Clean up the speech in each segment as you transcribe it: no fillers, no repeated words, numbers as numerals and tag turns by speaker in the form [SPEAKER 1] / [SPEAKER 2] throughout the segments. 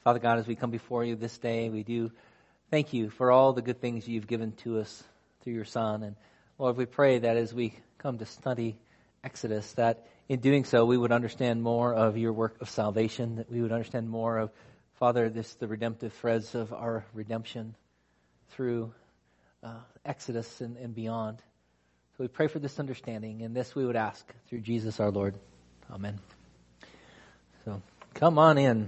[SPEAKER 1] Father God, as we come before you this day, we do thank you for all the good things you've given to us through your Son. And Lord, we pray that as we come to study Exodus, that in doing so, we would understand more of your work of salvation, that we would understand more of, Father, the redemptive threads of our redemption through Exodus and beyond. So we pray for this understanding, and this we would ask through Jesus our Lord. Amen. So come on in.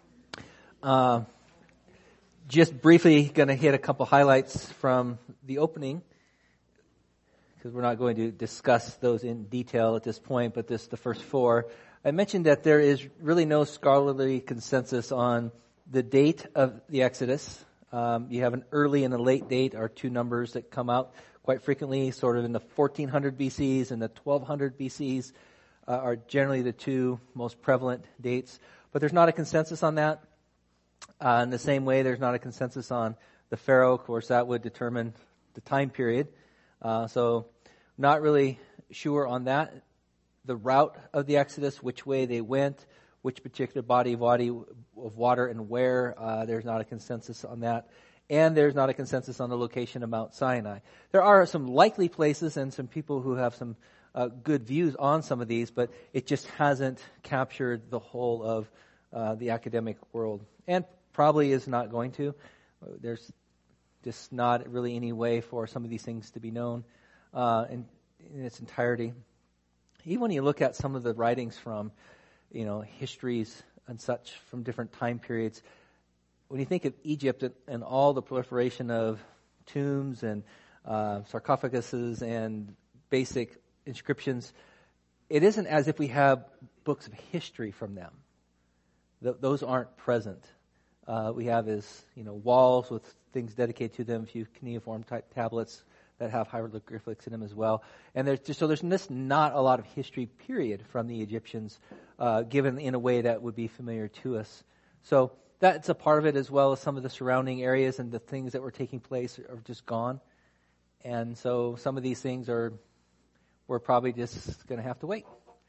[SPEAKER 1] Just briefly going to hit a couple highlights from the opening, because we're not going to discuss those in detail at this point, but the first four. I mentioned that there is really no scholarly consensus on the date of the Exodus. You have an early and a late date are two numbers that come out quite frequently, sort of in the 1400 BCs and the 1200 BCs are generally the two most prevalent dates. But there's not a consensus on that. In the same way, there's not a consensus on the Pharaoh. Of course, that would determine the time period. So not really sure on that. The route of the Exodus, which way they went, which particular body of water and where, there's not a consensus on that. And there's not a consensus on the location of Mount Sinai. There are some likely places and some people who have some good views on some of these, but it just hasn't captured the whole of the academic world. And probably is not going to. There's just not really any way for some of these things to be known in its entirety. Even when you look at some of the writings from, histories and such from different time periods, when you think of Egypt and all the proliferation of tombs and sarcophaguses and basic inscriptions, it isn't as if we have books of history from them. Those aren't present. We have is, walls with things dedicated to them, a few cuneiform type tablets that have hieroglyphics in them as well. And there's just not a lot of history, period, from the Egyptians, given in a way that would be familiar to us. So that's a part of it, as well as some of the surrounding areas and the things that were taking place are just gone. And so some of these things we're probably just going to have to wait.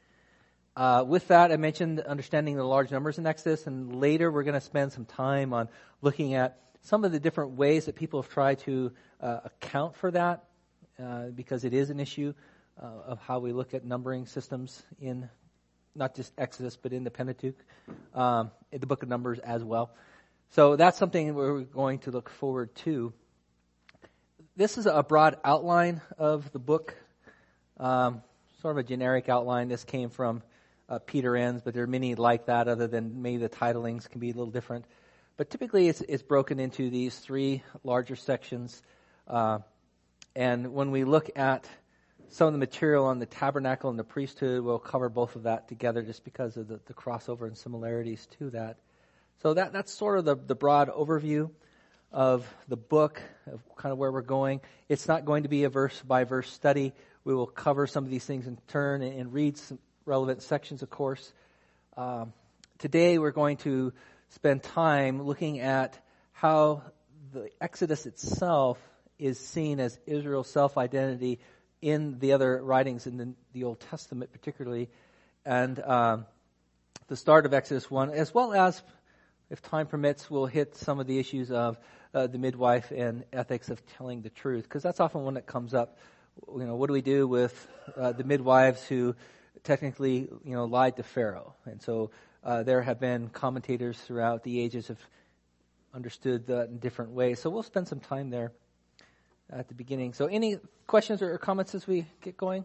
[SPEAKER 1] With that, I mentioned understanding the large numbers in Exodus, and later we're going to spend some time on looking at some of the different ways that people have tried to account for that, because it is an issue of how we look at numbering systems in not just Exodus, but in the Pentateuch, in the book of Numbers as well. So that's something we're going to look forward to. This is a broad outline of the book, sort of a generic outline. This came from Peter Enns, but there are many like that, other than maybe the titlings can be a little different. But typically it's broken into these three larger sections. And when we look at some of the material on the tabernacle and the priesthood, we'll cover both of that together just because of the crossover and similarities to that. So that's sort of the broad overview of the book, of kind of where we're going. It's not going to be a verse-by-verse study. We will cover some of these things in turn and read some relevant sections, of course. Today we're going to spend time looking at how the Exodus itself is seen as Israel's self-identity in the other writings in the Old Testament particularly, and the start of Exodus 1, as well as, if time permits, we'll hit some of the issues of the midwife and ethics of telling the truth, because that's often one that comes up. What do we do with the midwives who technically, lied to Pharaoh? And so there have been commentators throughout the ages have understood that in different ways. So we'll spend some time there at the beginning. So any questions or comments as we get going?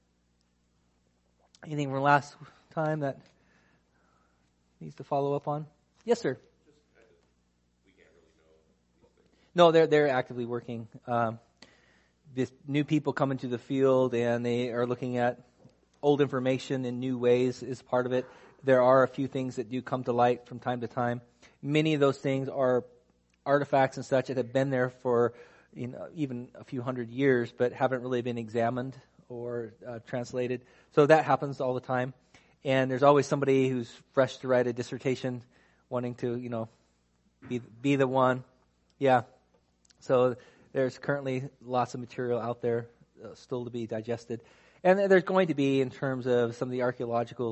[SPEAKER 1] Anything from last time that needs to follow up on? Yes, sir.
[SPEAKER 2] We can't really know.
[SPEAKER 1] No, they're actively working. This new people come into the field and they are looking at old information in new ways is part of it. There are a few things that do come to light from time to time. Many of those things are artifacts and such that have been there for even a few hundred years, but haven't really been examined or translated. So that happens all the time. And there's always somebody who's fresh to write a dissertation, wanting to, be the one. Yeah. So there's currently lots of material out there still to be digested. And there's going to be, in terms of some of the archaeological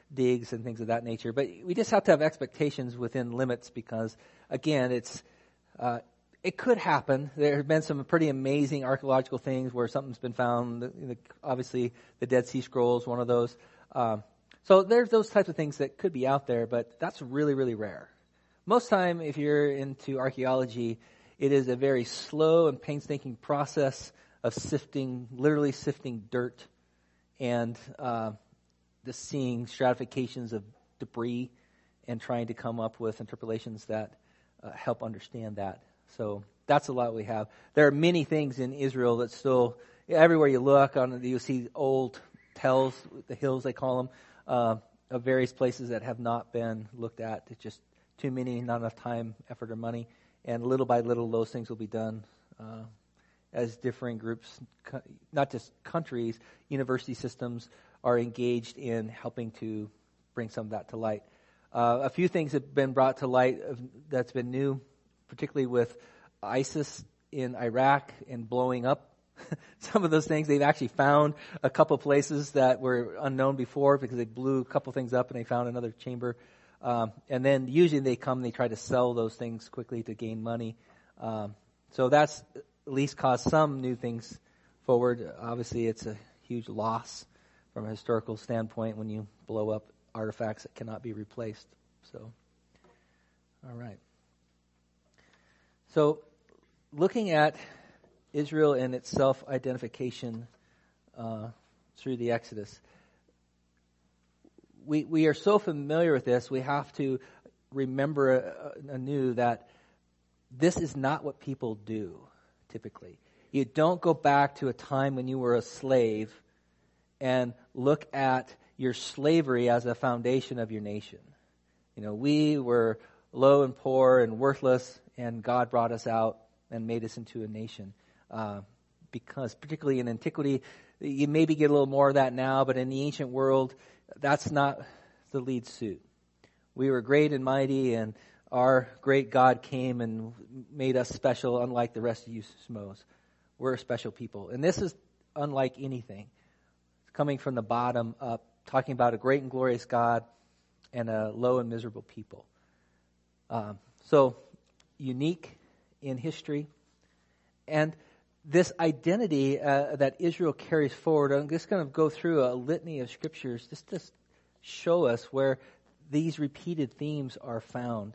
[SPEAKER 1] digs and things of that nature. But we just have to have expectations within limits because, again, it could happen. There have been some pretty amazing archaeological things where something's been found. Obviously, the Dead Sea Scrolls, one of those. So there's those types of things that could be out there, but that's really, really rare. Most time, if you're into archaeology, it is a very slow and painstaking process of literally sifting dirt and just seeing stratifications of debris and trying to come up with interpolations that help understand that. So that's a lot we have. There are many things in Israel that still, everywhere you look, you'll see old tells, the hills they call them, of various places that have not been looked at. It's just too many, not enough time, effort, or money. And little by little, those things will be done as differing groups, not just countries, university systems are engaged in helping to bring some of that to light. A few things have been brought to light that's been new, particularly with ISIS in Iraq and blowing up some of those things. They've actually found a couple places that were unknown before because they blew a couple things up and they found another chamber. And then usually they try to sell those things quickly to gain money. So that's at least caused some new things forward. Obviously, it's a huge loss from a historical standpoint when you blow up artifacts that cannot be replaced. So, all right. So, looking at Israel and its self-identification through the Exodus, we are so familiar with this, we have to remember anew that this is not what people do, typically. You don't go back to a time when you were a slave and look at your slavery as a foundation of your nation. We were low and poor and worthless, and God brought us out and made us into a nation. Because particularly in antiquity, you maybe get a little more of that now, but in the ancient world, that's not the lead suit. We were great and mighty, and our great God came and made us special, unlike the rest of you schmoes. We're a special people. And this is unlike anything. It's coming from the bottom up, talking about a great and glorious God and a low and miserable people. So, unique in history. And this identity that Israel carries forward, I'm just going to go through a litany of scriptures just to show us where these repeated themes are found.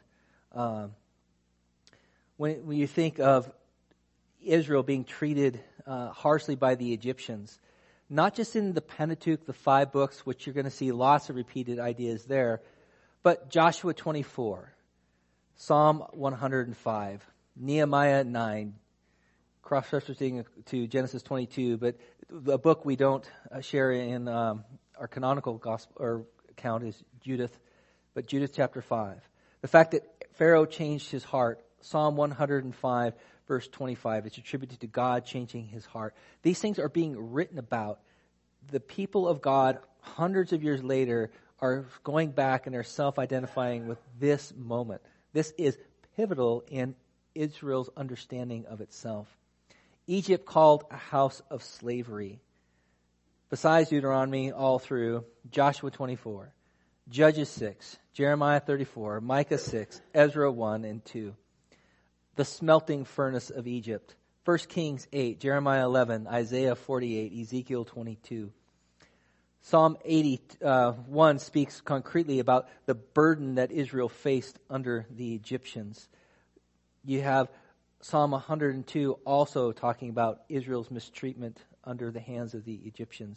[SPEAKER 1] When you think of Israel being treated harshly by the Egyptians, not just in the Pentateuch, the 5 books, which you're going to see lots of repeated ideas there, but Joshua 24, Psalm 105, Nehemiah 9, cross-referencing to Genesis 22, but the book we don't share in our canonical gospel or account is Judith, but Judith chapter 5. The fact that Pharaoh changed his heart, Psalm 105, verse 25, it's attributed to God changing his heart. These things are being written about. The people of God, hundreds of years later, are going back and they're self-identifying with this moment. This is pivotal in Israel's understanding of itself. Egypt called a house of slavery. Besides Deuteronomy all through, Joshua 24, Judges 6, Jeremiah 34, Micah 6, Ezra 1 and 2. The smelting furnace of Egypt. 1 Kings 8, Jeremiah 11, Isaiah 48, Ezekiel 22. Psalm 81 speaks concretely about the burden that Israel faced under the Egyptians. You have Psalm 102 also talking about Israel's mistreatment under the hands of the Egyptians.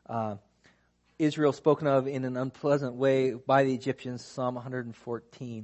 [SPEAKER 1] Israel spoken of in an unpleasant way by the Egyptians, Psalm 114.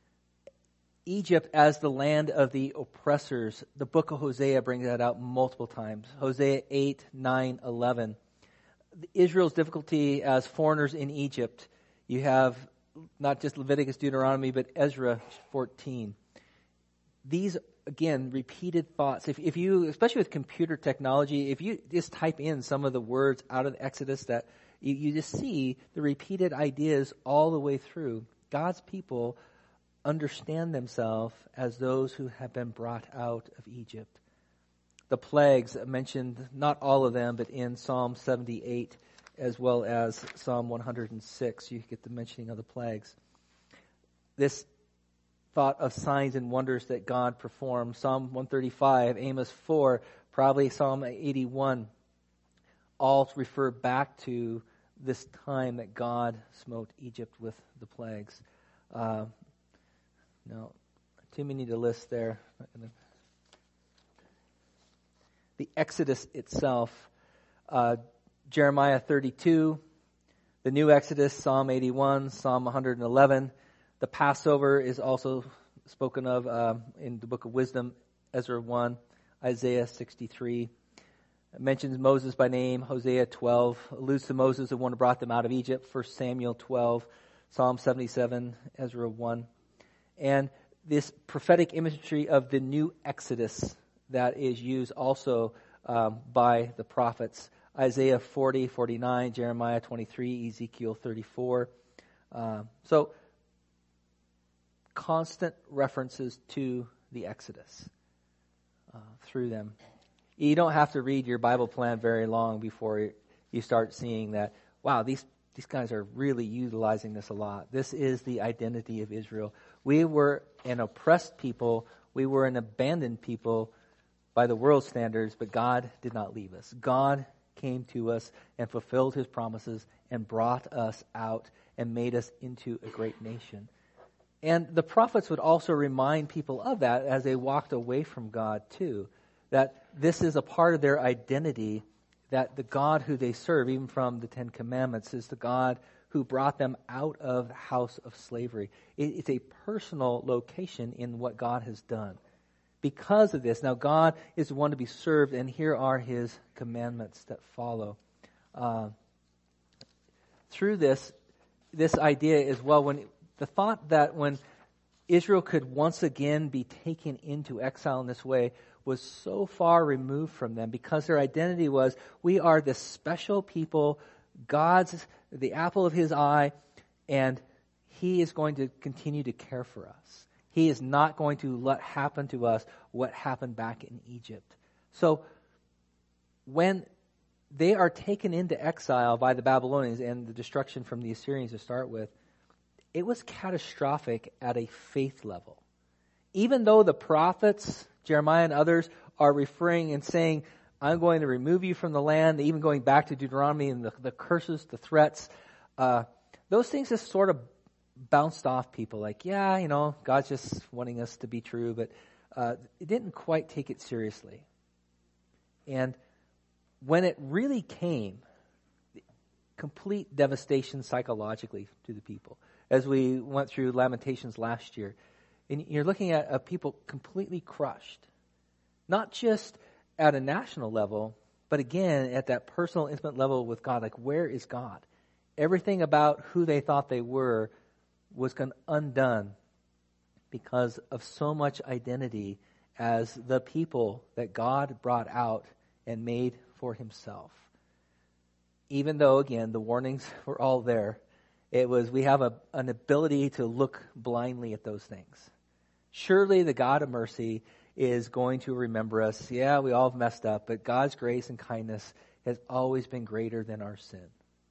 [SPEAKER 1] Egypt as the land of the oppressors. The book of Hosea brings that out multiple times. Hosea 8, 9, 11. Israel's difficulty as foreigners in Egypt. You have not just Leviticus, Deuteronomy, but Ezra 14. These, again, repeated thoughts. If you, especially with computer technology, if you just type in some of the words out of Exodus, that you just see the repeated ideas all the way through. God's people understand themselves as those who have been brought out of Egypt. The plagues mentioned, not all of them, but in Psalm 78 as well as Psalm 106. You get the mentioning of the plagues. This thought of signs and wonders that God performed. Psalm 135, Amos 4, probably Psalm 81, all refer back to this time that God smote Egypt with the plagues. No, too many to list there. The Exodus itself, Jeremiah 32, the new Exodus, Psalm 81, Psalm 111. The Passover is also spoken of in the book of Wisdom, Ezra 1, Isaiah 63. It mentions Moses by name, Hosea 12, alludes to Moses, the one who brought them out of Egypt, 1 Samuel 12, Psalm 77, Ezra 1. And this prophetic imagery of the new Exodus that is used also by the prophets, Isaiah 40, 49, Jeremiah 23, Ezekiel 34. So, constant references to the Exodus through them. You don't have to read your Bible plan very long before you start seeing that, wow, these guys are really utilizing this a lot. This is the identity of Israel. We were an oppressed people. We were an abandoned people by the world's standards, but God did not leave us. God came to us and fulfilled his promises and brought us out and made us into a great nation. And the prophets would also remind people of that as they walked away from God too, that this is a part of their identity, that the God who they serve, even from the Ten Commandments, is the God who brought them out of the house of slavery. It's a personal location in what God has done. Because of this, now God is the one to be served, and here are his commandments that follow. Through this idea as well, when the thought that when Israel could once again be taken into exile in this way was so far removed from them, because their identity was, we are this special people, God's the apple of his eye, and he is going to continue to care for us. He is not going to let happen to us what happened back in Egypt. So when they are taken into exile by the Babylonians and the destruction from the Assyrians to start with, it was catastrophic at a faith level. Even though the prophets, Jeremiah and others, are referring and saying, I'm going to remove you from the land, even going back to Deuteronomy and the curses, the threats, those things just sort of bounced off people. Like, yeah, God's just wanting us to be true, but it didn't quite take it seriously. And when it really came, complete devastation psychologically to the people. As we went through Lamentations last year, and you're looking at a people completely crushed, not just at a national level, but again at that personal, intimate level with God. Like, where is God? Everything about who they thought they were was undone because of so much identity as the people that God brought out and made for himself. Even though, again, the warnings were all there, it was, we have an ability to look blindly at those things. Surely the God of mercy is going to remember us. Yeah, we all have messed up, but God's grace and kindness has always been greater than our sin.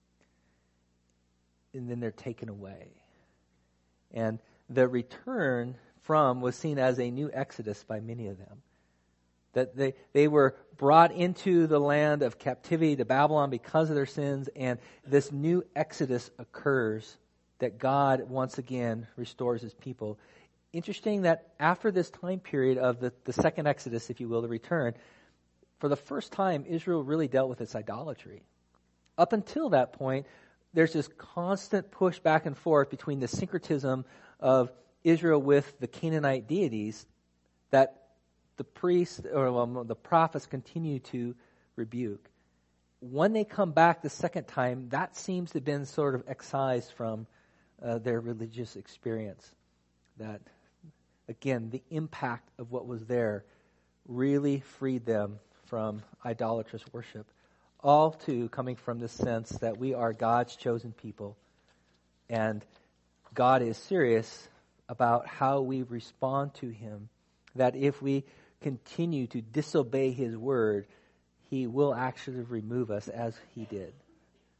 [SPEAKER 1] And then they're taken away. And the return from was seen as a new exodus by many of them. That they were brought into the land of captivity to Babylon because of their sins, and this new exodus occurs, that God once again restores his people. Interesting that after this time period of the second exodus, if you will, the return, for the first time Israel really dealt with its idolatry. Up until that point, there's this constant push back and forth between the syncretism of Israel with the Canaanite deities that the priests or the prophets continue to rebuke. When they come back the second time, that seems to have been sort of excised from their religious experience. That, again, the impact of what was there really freed them from idolatrous worship. All too coming from the sense that we are God's chosen people, and God is serious about how we respond to him, that if we continue to disobey his word, he will actually remove us as he did.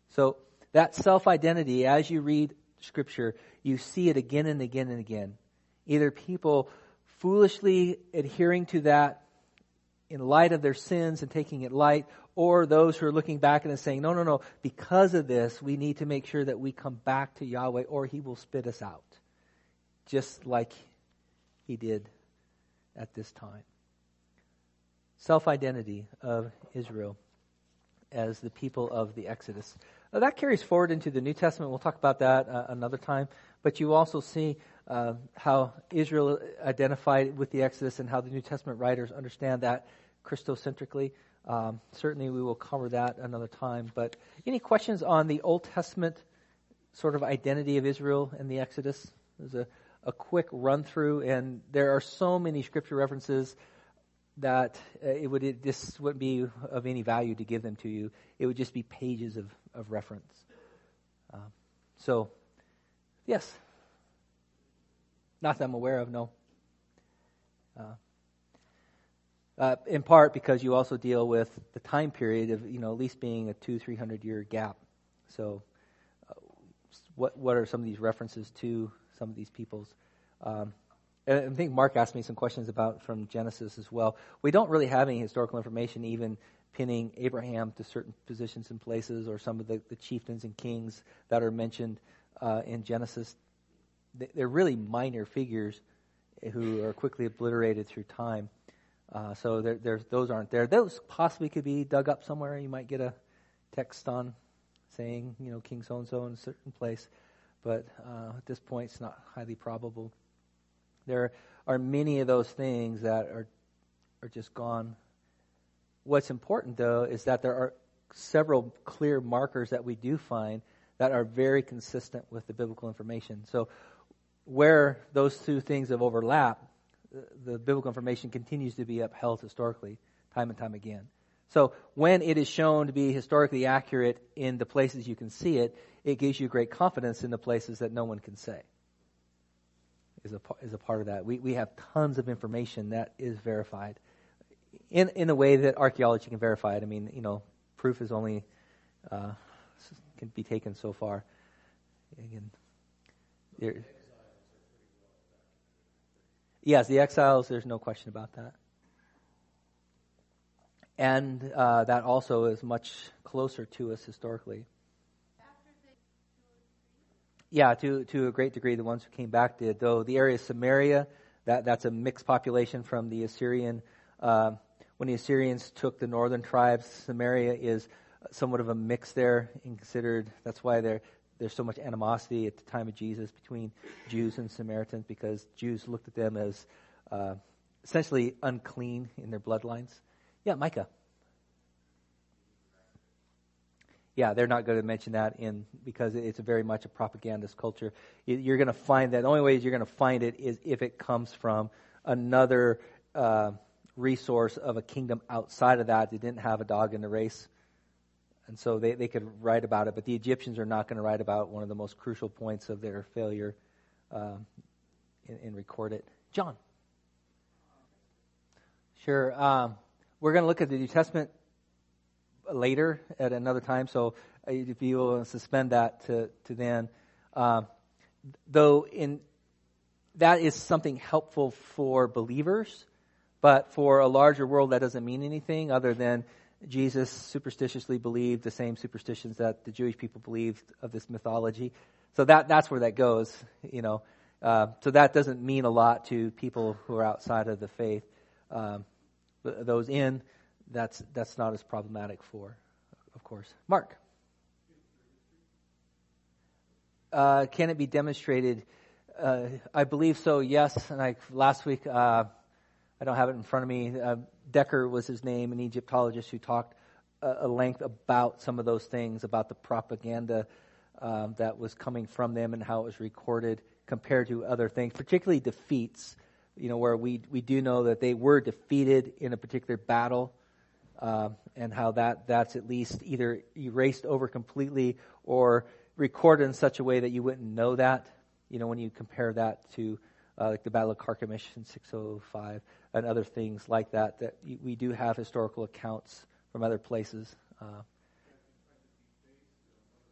[SPEAKER 1] So that self-identity, as you read Scripture, you see it again and again and again. Either people foolishly adhering to that in light of their sins and taking it light, or those who are looking back and saying, no, because of this, we need to make sure that we come back to Yahweh or He will spit us out. Just like He did at this time. Self-identity of Israel as the people of the Exodus. Now, that carries forward into the New Testament. We'll talk about that another time. But you also see how Israel identified with the Exodus and how the New Testament writers understand that Christocentrically. Certainly we will cover that another time. But any questions on the Old Testament sort of identity of Israel and the Exodus? There's a quick run through, and there are so many scripture references that this wouldn't be of any value to give them to you. It would just be pages of reference. So, yes. Not that I'm aware of, no. In part because you also deal with the time period of, at least being a 200-300 year gap. So, what are some of these references to some of these peoples? And I think Mark asked me some questions about from Genesis as well. We don't really have any historical information even pinning Abraham to certain positions and places, or some of the chieftains and kings that are mentioned in Genesis. They're really minor figures who are quickly obliterated through time. So those aren't there. Those possibly could be dug up somewhere. You might get a text on saying, King so-and-so in a certain place. But at this point, it's not highly probable. There are many of those things that are just gone. What's important, though, is that there are several clear markers that we do find that are very consistent with the biblical information. So where those two things have overlapped, the biblical information continues to be upheld historically, time and time again. So when it is shown to be historically accurate in the places you can see it, it gives you great confidence in the places that no one can say. Is a part of that. We have tons of information that is verified in a way that archaeology can verify it. I mean, proof is only can be taken so far. Again, yes, the exiles. There's no question about that, and that also is much closer to us historically. Yeah, to a great degree, the ones who came back did. Though the area of Samaria, that's a mixed population from the Assyrian. When the Assyrians took the northern tribes, Samaria is somewhat of a mix there, and considered. That's why there's so much animosity at the time of Jesus between Jews and Samaritans, because Jews looked at them as essentially unclean in their bloodlines. Yeah, Micah. Yeah, they're not going to mention that because it's very much a propagandist culture. You're going to find that the only way you're going to find it is if it comes from another resource of a kingdom outside of that. They didn't have a dog in the race, and so they could write about it. But the Egyptians are not going to write about one of the most crucial points of their failure and record it. John. Sure. We're going to look at the New Testament later at another time, so if you will suspend that to then. Though that is something helpful for believers, but for a larger world that doesn't mean anything other than Jesus superstitiously believed the same superstitions that the Jewish people believed of this mythology. So that's where that goes, So that doesn't mean a lot to people who are outside of the faith. Those in, that's not as problematic for, of course. Mark. Can it be demonstrated? I believe so, yes. And last week, I don't have it in front of me. Decker was his name, an Egyptologist who talked at length about some of those things, about the propaganda that was coming from them and how it was recorded compared to other things, particularly defeats, where we do know that they were defeated in a particular battle. And how that's at least either erased over completely or recorded in such a way that you wouldn't know that, when you compare that to like the Battle of Carchemish in 605 and other things like that we do have historical accounts from other places.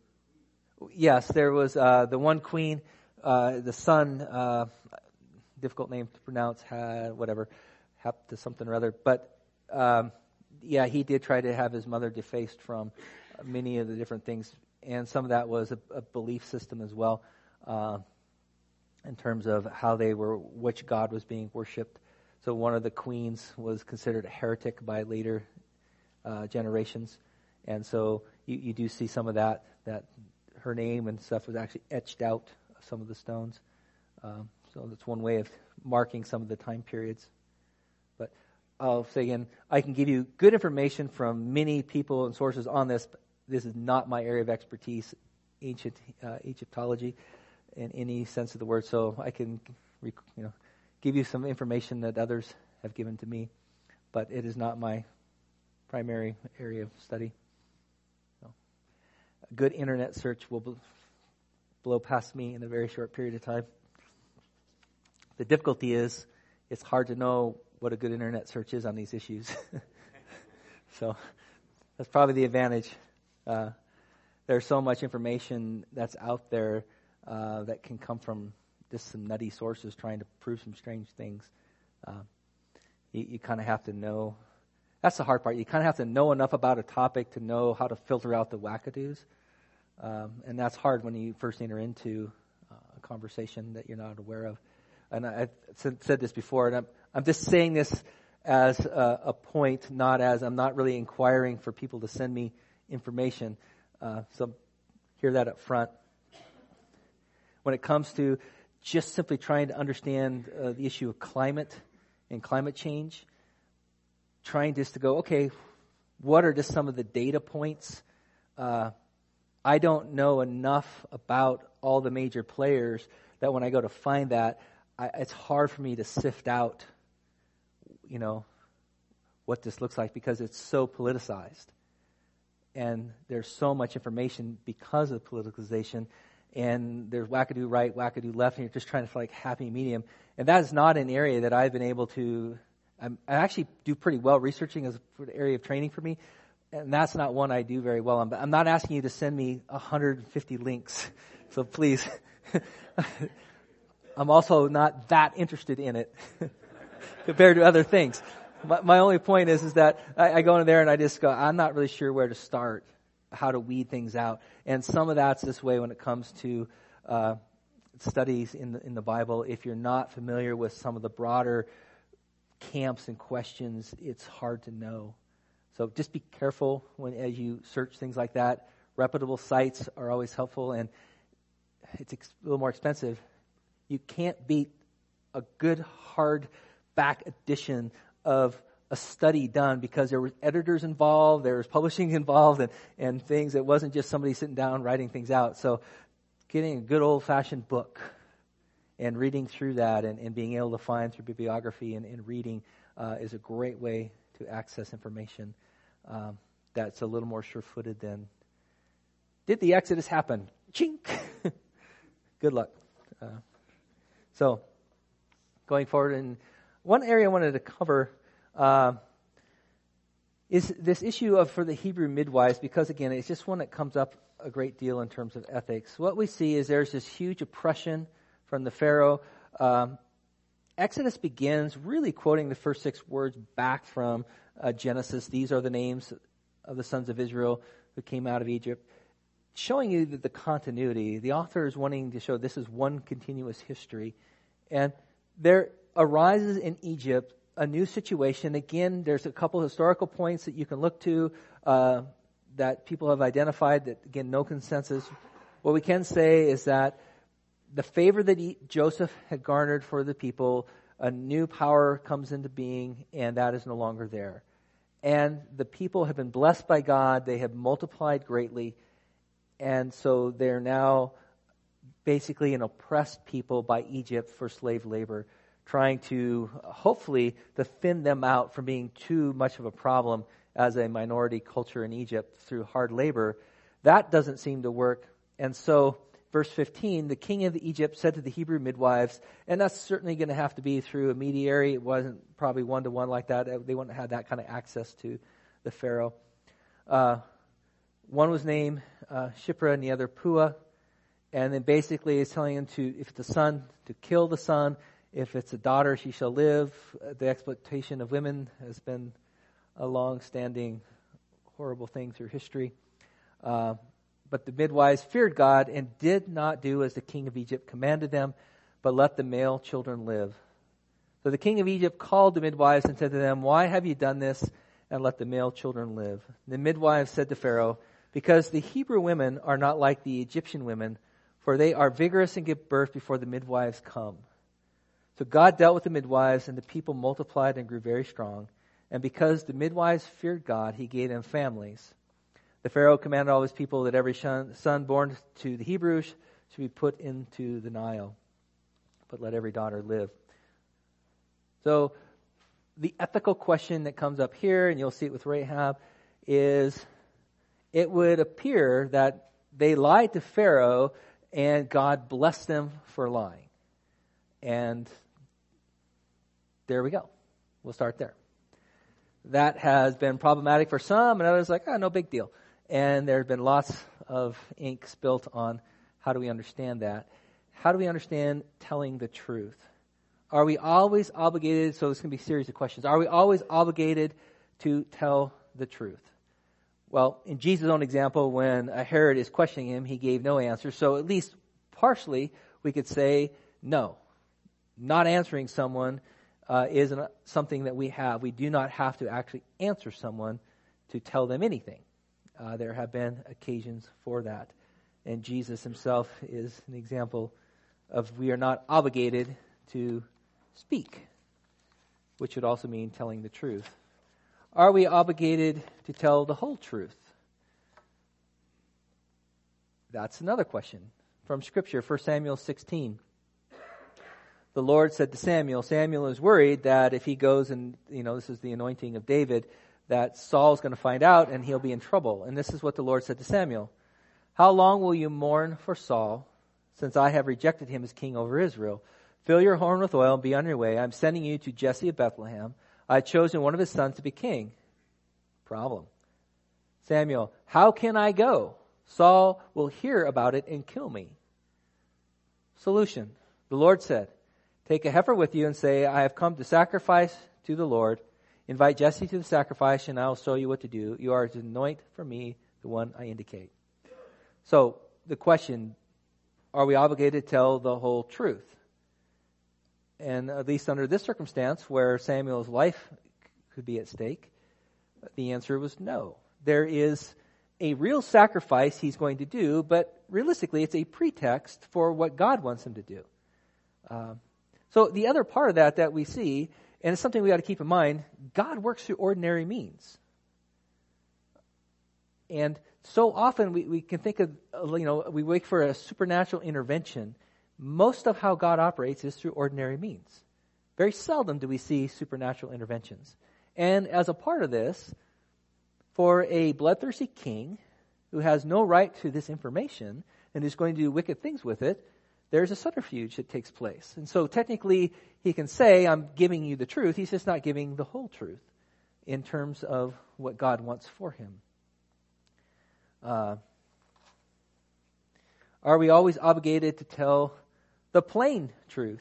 [SPEAKER 1] Yes, there was the one queen, the son, difficult name to pronounce, Hepta something or other. But he did try to have his mother defaced from many of the different things. And some of that was a belief system as well, in terms of how which god was being worshipped. So one of the queens was considered a heretic by later generations. And so you do see some of that her name and stuff was actually etched out of some of the stones. So that's one way of marking some of the time periods. But I'll say again, I can give you good information from many people and sources on this, but this is not my area of expertise, ancient Egyptology in any sense of the word. So I can give you some information that others have given to me, but it is not my primary area of study. A good internet search will blow past me in a very short period of time. The difficulty is it's hard to know what a good internet search is on these issues. So that's probably the advantage. There's so much information that's out there that can come from just some nutty sources trying to prove some strange things. You kind of have to know. That's the hard part. You kind of have to know enough about a topic to know how to filter out the wackadoos. And that's hard when you first enter into a conversation that you're not aware of. And I've said this before, and I'm just saying this as a point, not as I'm not really inquiring for people to send me information. So hear that up front. When it comes to just simply trying to understand the issue of climate and climate change, trying just to go, okay, what are just some of the data points? I don't know enough about all the major players that when I go to find that, it's hard for me to sift out, what this looks like because it's so politicized. And there's so much information because of politicalization. And there's wackadoo right, wackadoo left, and you're just trying to find happy medium. And that is not an area that I've been able to... I actually do pretty well researching as an area of training for me. And that's not one I do very well on. But I'm not asking you to send me 150 links. So please... I'm also not that interested in it compared to other things. My only point is that I go in there and I just go, I'm not really sure where to start, how to weed things out. And some of that's this way when it comes to studies in the Bible. If you're not familiar with some of the broader camps and questions, it's hard to know. So just be careful as you search things like that. Reputable sites are always helpful, and it's a little more expensive. You can't beat a good hardback edition of a study done because there were editors involved, there was publishing involved, and things. It wasn't just somebody sitting down writing things out. So getting a good old-fashioned book and reading through that and being able to find through bibliography and reading is a great way to access information that's a little more sure-footed than, did the Exodus happen? Chink! Good luck. So, going forward, and one area I wanted to cover is this issue for the Hebrew midwives, because again, it's just one that comes up a great deal in terms of ethics. What we see is there's this huge oppression from the Pharaoh. Exodus begins really quoting the first 6 words back from Genesis. These are the names of the sons of Israel who came out of Egypt, showing you that the continuity. The author is wanting to show this is one continuous history. And there arises in Egypt a new situation. Again, there's a couple historical points that you can look to that people have identified that, again, no consensus. What we can say is that the favor that Joseph had garnered for the people, a new power comes into being, and that is no longer there. And the people have been blessed by God. They have multiplied greatly. And so they're now basically an oppressed people by Egypt for slave labor, trying to hopefully to thin them out from being too much of a problem as a minority culture in Egypt through hard labor. That doesn't seem to work. And so, verse 15, the king of Egypt said to the Hebrew midwives, and that's certainly going to have to be through a mediator. It wasn't probably one-to-one like that. They wouldn't have had that kind of access to the Pharaoh. One was named Shiphrah and the other Puah. And then basically it's telling him if it's a son, to kill the son. If it's a daughter, she shall live. The exploitation of women has been a long-standing horrible thing through history. But the midwives feared God and did not do as the king of Egypt commanded them, but let the male children live. So the king of Egypt called the midwives and said to them, "Why have you done this? And let the male children live." The midwives said to Pharaoh, "Because the Hebrew women are not like the Egyptian women, for they are vigorous and give birth before the midwives come." So God dealt with the midwives, and the people multiplied and grew very strong. And because the midwives feared God, he gave them families. The Pharaoh commanded all his people that every son born to the Hebrews should be put into the Nile, but let every daughter live. So the ethical question that comes up here, and you'll see it with Rahab, is it would appear that they lied to Pharaoh and God blessed them for lying. And there we go. We'll start there. That has been problematic for some, and others like, no big deal. And there have been lots of ink spilt on how do we understand that. How do we understand telling the truth? Are we always obligated, so it's going to be a series of questions, are we always obligated to tell the truth? Well, in Jesus' own example, when Herod is questioning him, he gave no answer. So at least partially we could say no. Not answering someone is something that we have. We do not have to actually answer someone to tell them anything. There have been occasions for that. And Jesus himself is an example of we are not obligated to speak, which would also mean telling the truth. Are we obligated to tell the whole truth? That's another question from Scripture, 1 Samuel 16. The Lord said to Samuel, Samuel is worried that if he goes and, this is the anointing of David, that Saul's going to find out and he'll be in trouble. And this is what the Lord said to Samuel. How long will you mourn for Saul, since I have rejected him as king over Israel? Fill your horn with oil and be on your way. I'm sending you to Jesse of Bethlehem. I have chosen one of his sons to be king. Problem. Samuel, how can I go? Saul will hear about it and kill me. Solution. The Lord said, take a heifer with you and say, I have come to sacrifice to the Lord. Invite Jesse to the sacrifice and I will show you what to do. You are to anoint for me the one I indicate. So the question, are we obligated to tell the whole truth? And at least under this circumstance where Samuel's life could be at stake, the answer was no. There is a real sacrifice he's going to do, but realistically it's a pretext for what God wants him to do. So the other part of that we see, and it's something we got to keep in mind, God works through ordinary means. And so often we can think of, we wait for a supernatural intervention. Most of how God operates is through ordinary means. Very seldom do we see supernatural interventions. And as a part of this, for a bloodthirsty king who has no right to this information and is going to do wicked things with it, there's a subterfuge that takes place. And so technically he can say, I'm giving you the truth. He's just not giving the whole truth in terms of what God wants for him. Are we always obligated to tell the plain truth?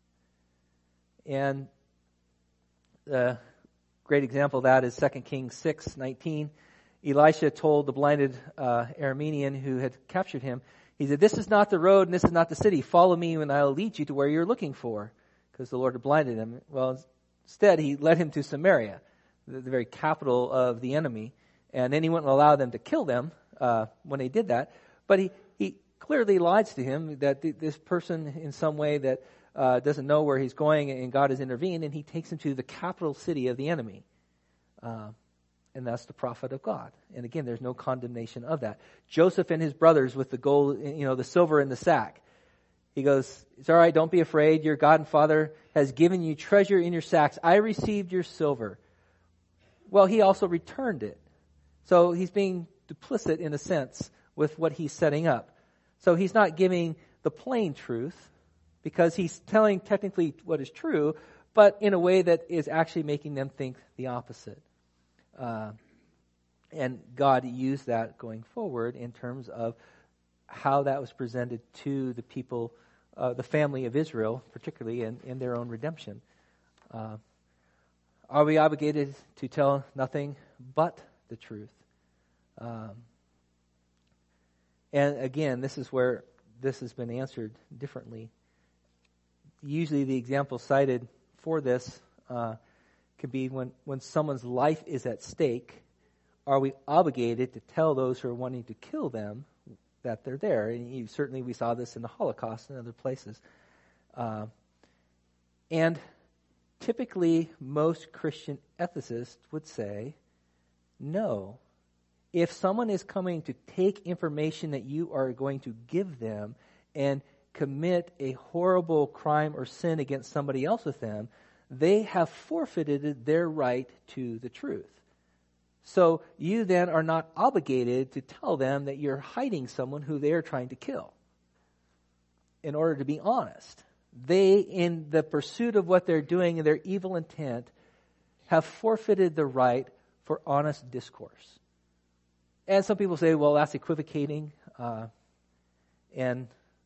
[SPEAKER 1] And the great example of that is 2 Kings 6:19. Elisha told the blinded Aramean who had captured him, he said, this is not the road and this is not the city. Follow me and I'll lead you to where you're looking for. Because the Lord had blinded him. Well, instead he led him to Samaria, the very capital of the enemy. And then he wouldn't allow them to kill them when they did that. But he clearly lies to him that this person in some way that doesn't know where he's going and God has intervened, and he takes him to the capital city of the enemy. And that's the prophet of God. And again, there's no condemnation of that. Joseph and his brothers with the gold, the silver in the sack. He goes, it's all right, don't be afraid. Your God and Father has given you treasure in your sacks. I received your silver. Well, he also returned it. So he's being duplicit in a sense with what he's setting up. So he's not giving the plain truth because he's telling technically what is true, but in a way that is actually making them think the opposite. And God used that going forward in terms of how that was presented to the people, the family of Israel, particularly in their own redemption. Are we obligated to tell nothing but the truth? And again, this is where this has been answered differently. Usually the example cited for this could be when someone's life is at stake. Are we obligated to tell those who are wanting to kill them that they're there? And certainly we saw this in the Holocaust and other places. And typically most Christian ethicists would say, no. If someone is coming to take information that you are going to give them and commit a horrible crime or sin against somebody else with them, they have forfeited their right to the truth. So you then are not obligated to tell them that you're hiding someone who they are trying to kill. In order to be honest, they, in the pursuit of what they're doing and their evil intent, have forfeited the right for honest discourse. And some people say, well, that's equivocating, and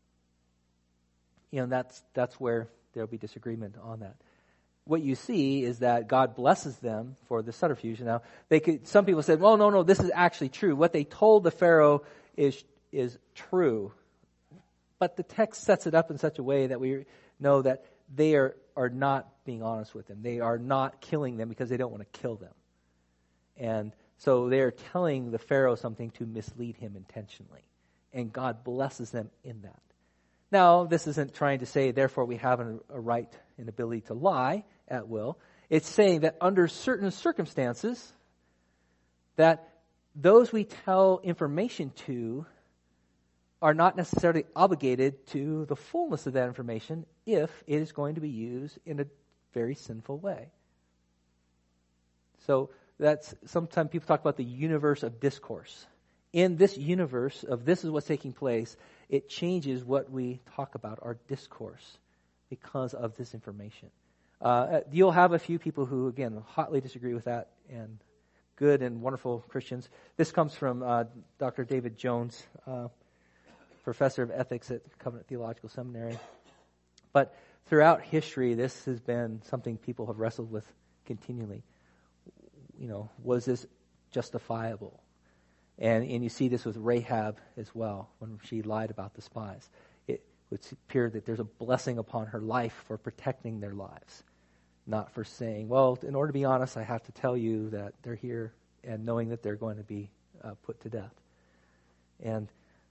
[SPEAKER 1] that's where there'll be disagreement on that. What you see is that God blesses them for the subterfuge. Now, some people said, well, no, this is actually true. What they told the Pharaoh is true. But the text sets it up in such a way that we know that they are not being honest with them. They are not killing them because they don't want to kill them. And so they are telling the Pharaoh something to mislead him intentionally. And God blesses them in that. Now, this isn't trying to say, therefore, we have a right and ability to lie at will. It's saying that under certain circumstances, that those we tell information to are not necessarily obligated to the fullness of that information if it is going to be used in a very sinful way. So that's, sometimes people talk about the universe of discourse. In this universe of this is what's taking place, it changes what we talk about, our discourse, because of this information. You'll have a few people who, again, hotly disagree with that, and good and wonderful Christians. This comes from Dr. David Jones, professor of ethics at Covenant Theological Seminary. But throughout history, this has been something people have wrestled with continually. Was this justifiable? And you see this with Rahab as well, when she lied about the spies. It would appear that there's a blessing upon her life for protecting their lives, not for saying, well, in order to be honest, I have to tell you that they're here, and knowing that they're going to be put to death. And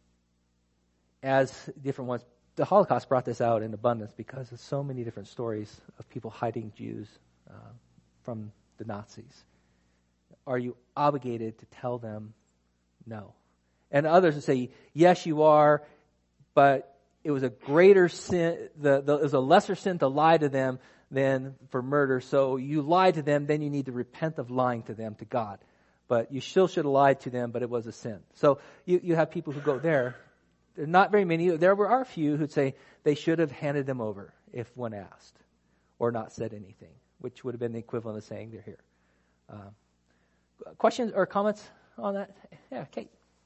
[SPEAKER 1] as different ones, the Holocaust brought this out in abundance because of so many different stories of people hiding Jews from the Nazis. Are you obligated to tell them no? And others would say, yes, you are, but it was a greater sin, it was a lesser sin to lie to them than for murder. So you lied to them, then you need to repent of lying to them, to God. But you still should have lied to them, but it was a sin. So you have people who go there. There are not very many. There are a few who'd say they should have handed them over if one asked, or not said anything, which would have been the equivalent of saying they're here. Questions or comments on that? Yeah, Kate.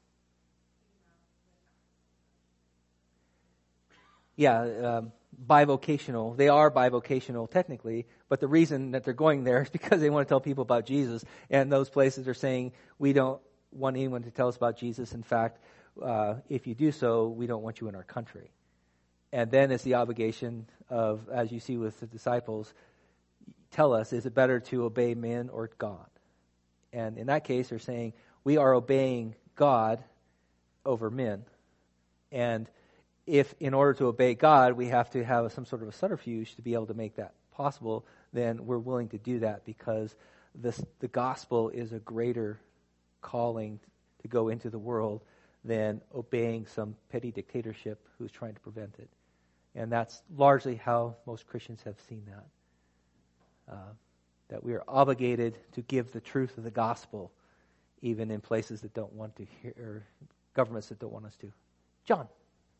[SPEAKER 1] Yeah, bivocational. They are bivocational technically, but the reason that they're going there is because they want to tell people about Jesus. And those places are saying, we don't want anyone to tell us about Jesus. In fact, if you do so, we don't want you in our country. And then it's the obligation of, as you see with the disciples, tell us, is it better to obey men or God? And in that case, they're saying, we are obeying God over men. And if in order to obey God, we have to have some sort of a subterfuge to be able to make that possible, then we're willing to do that because the gospel is a greater calling to go into the world than obeying some petty dictatorship who's trying to prevent it. And that's largely how most Christians have seen that. That we are obligated to give the truth of the gospel even in places that don't want to hear, or governments that don't want us to. John.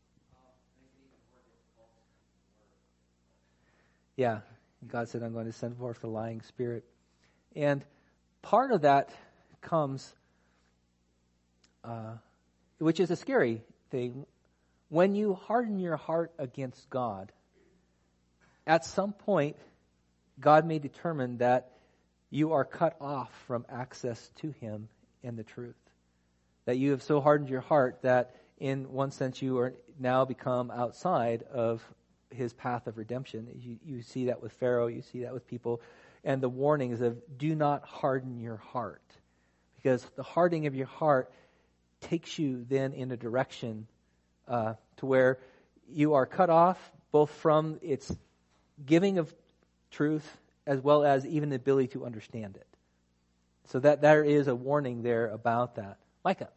[SPEAKER 1] Yeah, God said, I'm going to send forth the lying spirit. And part of that comes, which is a scary thing, when you harden your heart against God, at some point, God may determine that you are cut off from access to Him and the truth. That you have so hardened your heart that in one sense you are now become outside of His path of redemption. You see that with Pharaoh, you see that with people. And the warnings of do not harden your heart. Because the hardening of your heart takes you then in a direction to where you are cut off both from its giving of truth as well as even the ability to understand it. So that there is a warning there about that. Micah.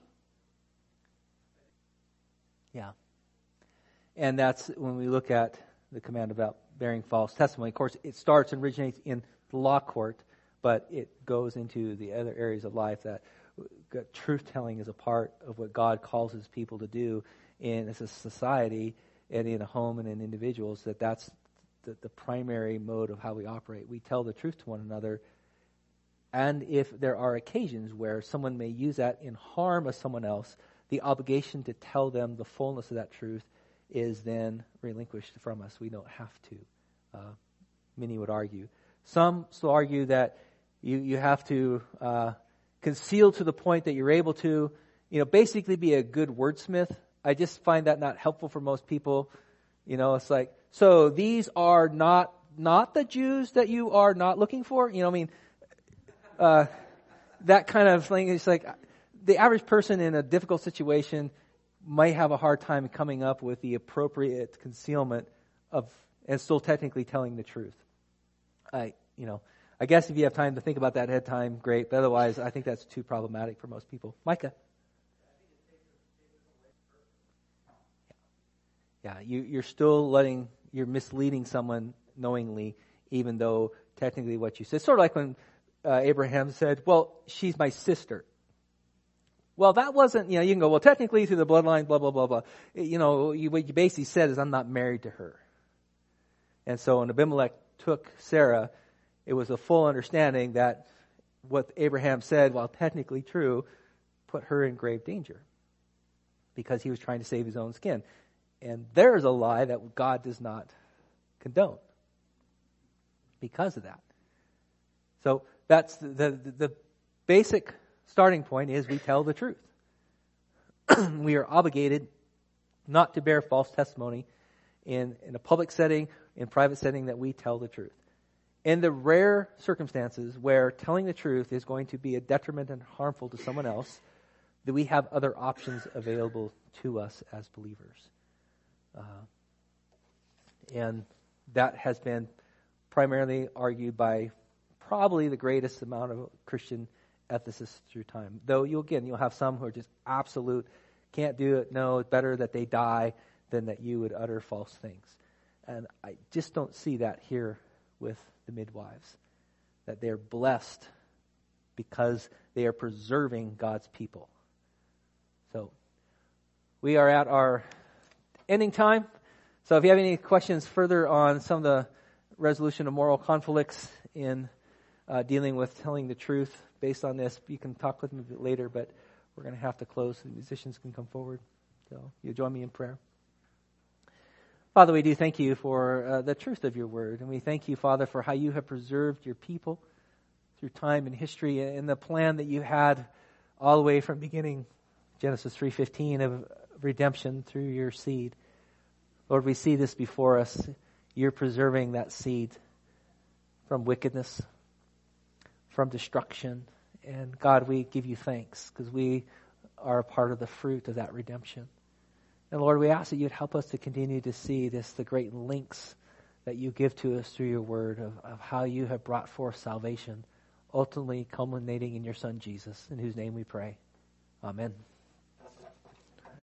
[SPEAKER 1] Yeah. And that's when we look at the command about bearing false testimony. Of course, it starts and originates in the law court, but it goes into the other areas of life that truth-telling is a part of what God calls His people to do in a society and in a home and in individuals, that's the primary mode of how we operate. We tell the truth to one another, and if there are occasions where someone may use that in harm of someone else, the obligation to tell them the fullness of that truth is then relinquished from us. We don't have to. Many would argue. Some still argue that you have to conceal to the point that you're able to, basically be a good wordsmith. I just find that not helpful for most people. It's like, so these are not the Jews that you are not looking for? That kind of thing. It's like the average person in a difficult situation might have a hard time coming up with the appropriate concealment of, and still technically telling the truth. I guess if you have time to think about that ahead of time, great. But otherwise, I think that's too problematic for most people. Micah. Yeah, you're misleading someone knowingly, even though technically what you said. Sort of like when Abraham said, well, she's my sister. Well, that wasn't, you can go, well, technically through the bloodline, blah, blah, blah, blah. What you basically said is, I'm not married to her. And so when Abimelech took Sarah, it was a full understanding that what Abraham said, while technically true, put her in grave danger because he was trying to save his own skin. And there's a lie that God does not condone because of that. So that's the basic starting point is we tell the truth. We are obligated not to bear false testimony in a public setting, in private setting, that we tell the truth. In the rare circumstances where telling the truth is going to be a detriment and harmful to someone else, that we have other options available to us as believers. And that has been primarily argued by probably the greatest amount of Christian ethicists through time. Though you'll have some who are just absolute, can't do it, no, it's better that they die than that you would utter false things. And I just don't see that here with the midwives, that they're blessed because they are preserving God's people. So we are at our ending time. So if you have any questions further on some of the resolution of moral conflicts in dealing with telling the truth based on this, you can talk with me a bit later, but we're going to have to close so the musicians can come forward. So you join me in prayer. Father, we do thank you for the truth of your word, and we thank you, Father, for how you have preserved your people through time and history and the plan that you had all the way from beginning, Genesis 3:15, of redemption through your seed. Lord, we see this before us. You're preserving that seed from wickedness, from destruction. And God, we give you thanks because we are a part of the fruit of that redemption. And Lord, we ask that you'd help us to continue to see the great links that you give to us through your word of how you have brought forth salvation, ultimately culminating in your Son Jesus, in whose name we pray. Amen.